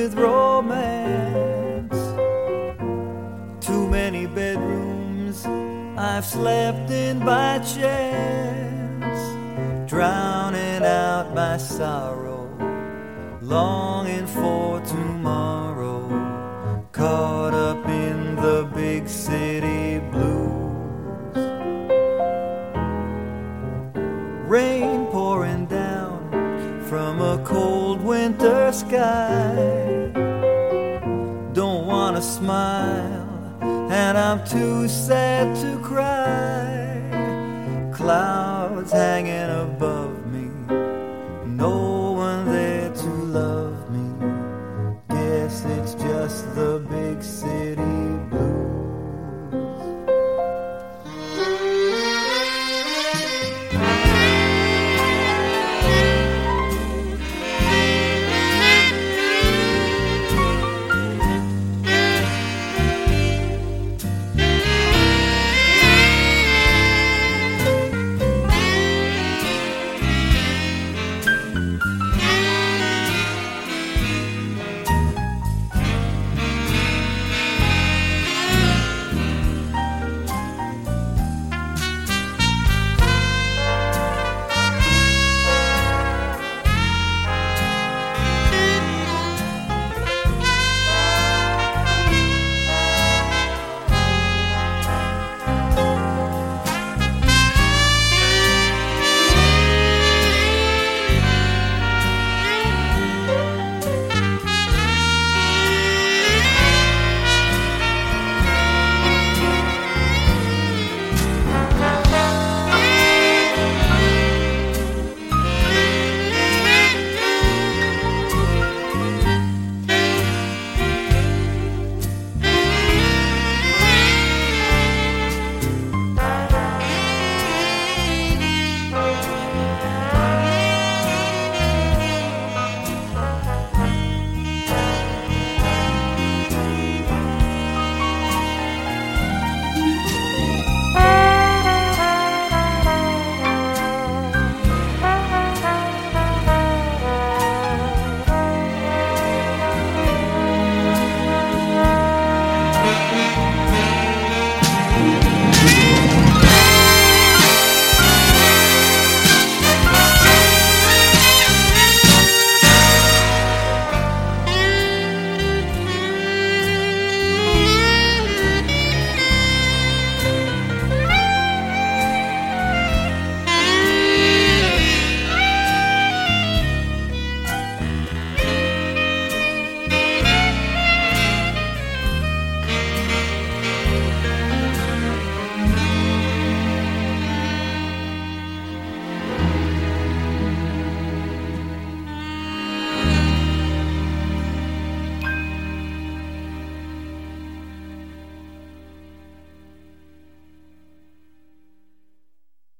with romance. Too many bedrooms I've slept in by chance, drowning out my sorrow, longing for tomorrow, caught up in the big city blues. Rain pouring down from a cold winter sky. Don't wanna smile, and I'm too sad to cry. Clouds hanging above